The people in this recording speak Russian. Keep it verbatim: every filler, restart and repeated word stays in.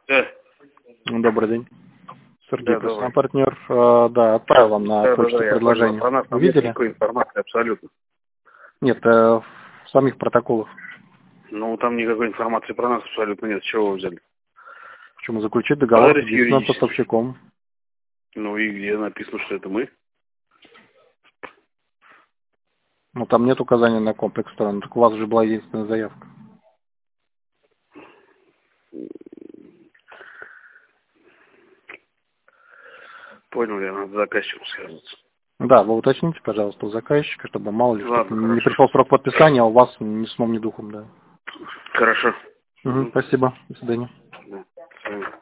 Да. Добрый день. Сергей, Да, personal добрый. партнер, э, да, отправил вам на Да, да, почту да, я понял. предложение. Про нас Вы там нет видели? никакой информации абсолютно. Нет, э, в самих протоколах. Ну, там никакой информации про нас абсолютно нет. С чего вы взяли? Почему заключить договор Адрес с единственным юридический. поставщиком? Ну и где написано, что это мы? Ну, там нет указания на комплекс сторон, так у вас же была единственная заявка. Понял, я надо с заказчиком связаться. Да, вы уточните, пожалуйста, у заказчика, чтобы мало ли, Ладно, чтобы не хорошо. пришел срок подписания, а у вас ни сном, ни духом, да. Хорошо. Угу, Угу. спасибо, до свидания. Да. С вами.